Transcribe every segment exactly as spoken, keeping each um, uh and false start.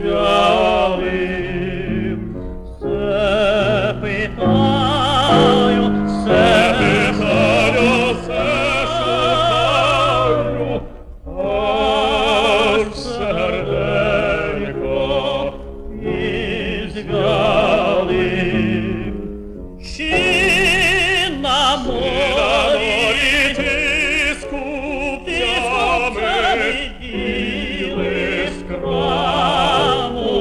веселим. Все питаю, все питаю, все шукаю, аж серденько ізгалим. Чи на морі ти з купцями їли з краму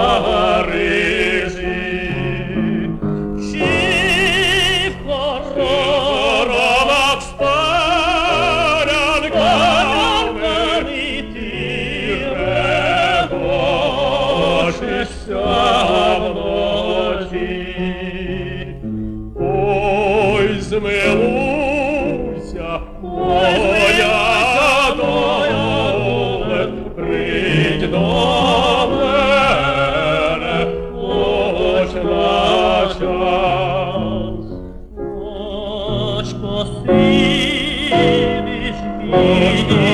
Парижі? Чи в хоронах з парянками ти регочешся вночі? Ой, змилуйся, моя доле, прийдь до мене хоч на час. Хоч посидиш,